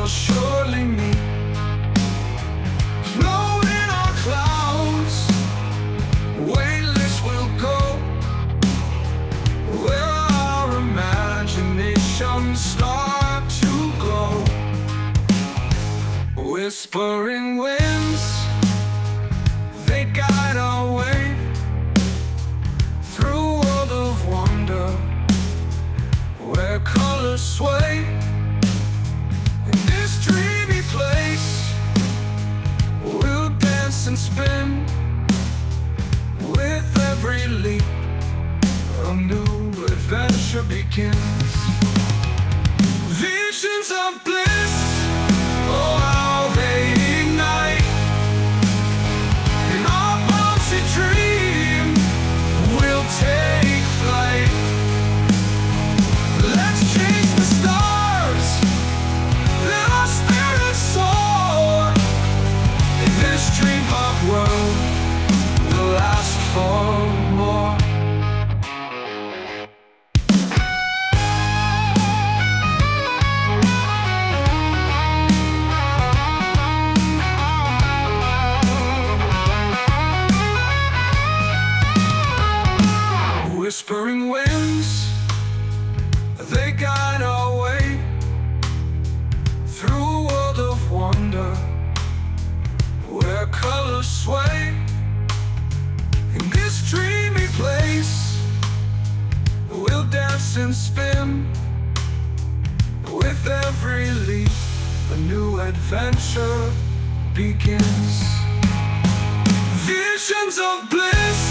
will surely meet. Floating on clouds, weightless we'll go, where our imaginations start to glow. Whispering winds, they guide our way through a world of wonder, where colors sway. In this dreamy place, we'll dance and spin. With every leap, a new adventure begins. Visions of bliss, oh how they ignite. In our bouncy dream, we'll take flight. Let's chase the stars, let our spirits soar. In this dream of world, we'll last for more. Whispering winds, they guide our way through a world of wonder, where colors sway. In this dreamy place, we'll dance and spin. With every leap, a new adventure begins. Visions of bliss,